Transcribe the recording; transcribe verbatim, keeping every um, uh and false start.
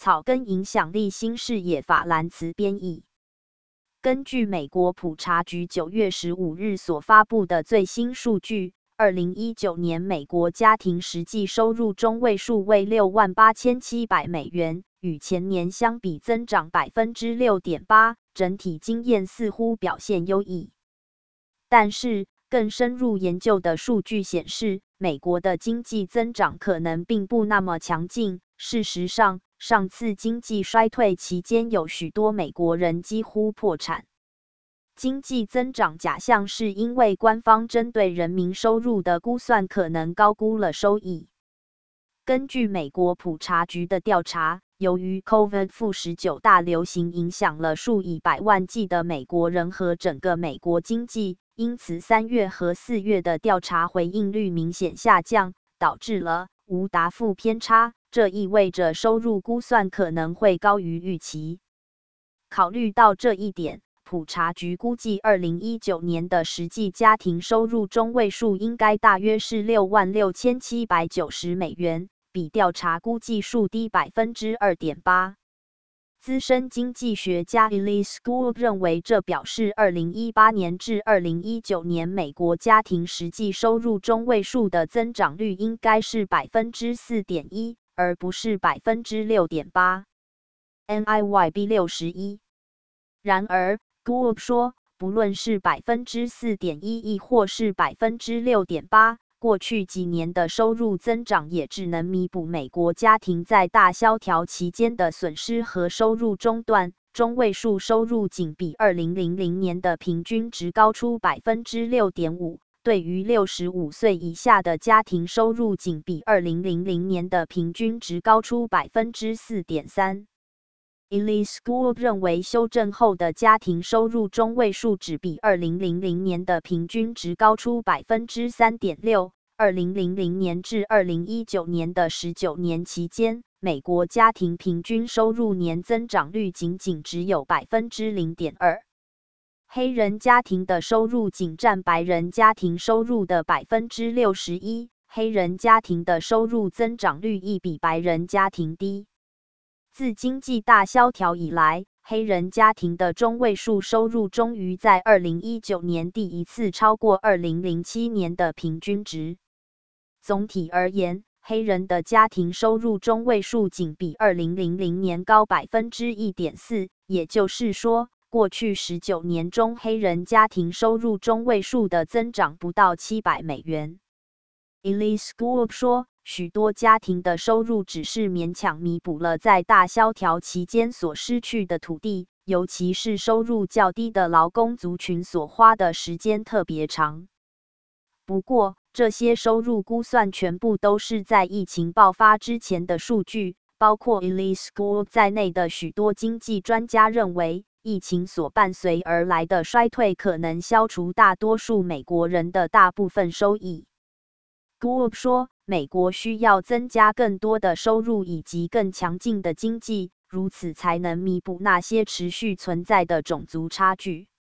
草根影响力新视野法兰茨编译。根据美国普查局九月十五日所发布的最新数据，二零一九年美国家庭实际收入中位数为六万八千七百美元，与前年相比增长 百分之六点八， 整体经验似乎表现优异。但是，更深入研究的数据显示，美国的经济增长可能并不那么强劲。事实上，上次经济衰退期间有许多美国人几乎破产。经济增长假象是因为官方针对人民收入的估算可能高估了收益。根据美国普查局的调查，由于 COVID 十九 大流行影响了数以百万计的美国人和整个美国经济，因此三月和四月的调查回应率明显下降，导致了无答复偏差。这意味着收入估算可能会高于预期。考虑到这一点，普查局估计二零一九年的实际家庭收入中位数应该大约是六万六千七百九十美元，比调查估计数低 百分之二点八。资深经济学家 Elise Gould 认为，这表示二零一八年至二零一九年美国家庭实际收入中位数的增长率应该是 百分之四点一， 而不是 百分之六点八。N I Y B 六十一。然而 ，Gould 说，不论是 百分之四点一 亦或是 百分之六点八，过去几年的收入增长也只能弥补美国家庭在大萧条期间的损失和收入中断。中位数收入仅比二零零零年的平均值高出 百分之六点五， 对于六十五岁以下的家庭收入仅比二零零零年的平均值高出 百分之四点三。Elise Gould 认为，修正后的家庭收入中位数只比二零零零年的平均值高出 百分之三点六。二零零零年至二零一九年的十九年期间，美国家庭平均收入年增长率仅仅只有 百分之零点二。黑人家庭的收入仅占白人家庭收入的 百分之六十一， 黑人家庭的收入增长率亦比白人家庭低。自经济大萧条以来，黑人家庭的中位数收入终于在二零一九年第一次超过二零零七年的平均值。总体而言，黑人的家庭收入中位数仅比二零零零年高 百分之一点四， 也就是说，过去十九年中黑人家庭收入中位数的增长不到七百美元。Elise Gould 说，许多家庭的收入只是勉强弥补了在大萧条期间所失去的土地，尤其是收入较低的劳工族群所花的时间特别长。不过，这些收入估算全部都是在疫情爆发之前的数据，包括 Elise Gould 在内的许多经济专家认为，疫情所伴随而来的衰退可能消除大多数美国人的大部分收益。Gould 说，美国需要增加更多的收入以及更强劲的经济，如此才能弥补那些持续存在的种族差距。